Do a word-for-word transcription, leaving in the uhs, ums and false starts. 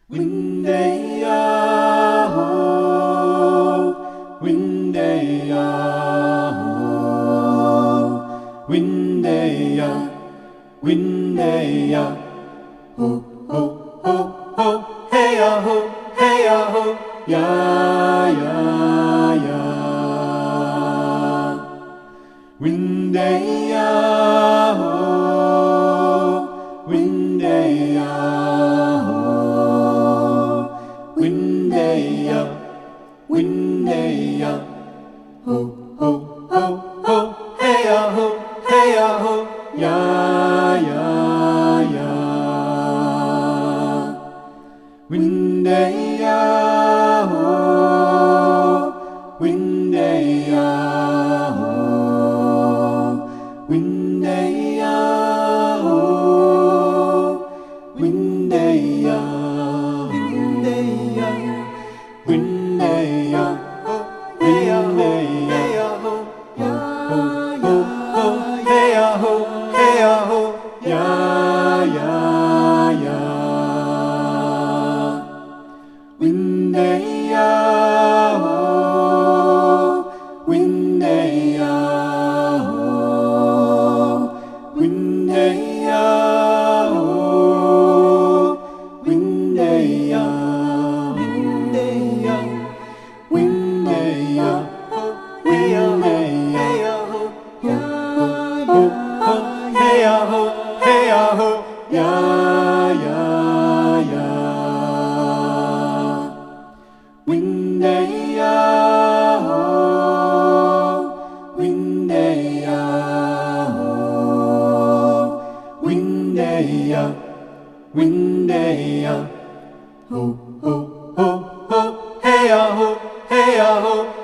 Windeya-ho, Windeya-ho, Windeya, Windeya, ho, ho, ho, ho, hey-ya-ho, hey-ya-ho, ya, ya, ya. Windeya-ho, Windeya-ho, Windeya, Windeya, ho, ho, ho, ho, hey-ya-ho, hey-ya-ho, ya, ya, ya. Windeya-ho, Windeya-ho, Windeya-ho, Windeya, Windeya, Windeya, Windeya-ho, ho, ho, ho, ho, hey-ya-ho, hey-ya-ho, ya, ya, ya. Windeya-ho, Windeya-ho, Windeya-ho, Windeya, Windeya, Windeya, Windeya-ho, ya, ya, hey-ya-ho, hey-ya-ho, ya, ya, ya. Windeya-ho, Windeya-ho, Windeya, Windeya, ho, ho, ho, ho, hey-ya-ho, hey-ya-ho.